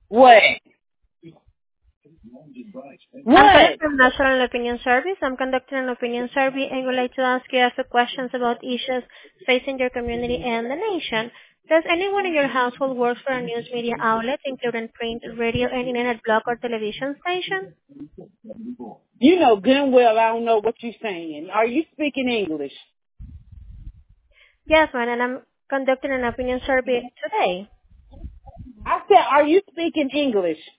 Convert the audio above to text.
What? I'm calling from National Opinion Service. I'm conducting an opinion survey and would like to ask you a few questions about issues facing your community and the nation. Does anyone in your household work for a news media outlet, including print, radio, and internet blog or television station? You know good and well I don't know what you're saying. Are you speaking English? Yes, ma'am, and I'm conducting an opinion survey today. I said, are you speaking English?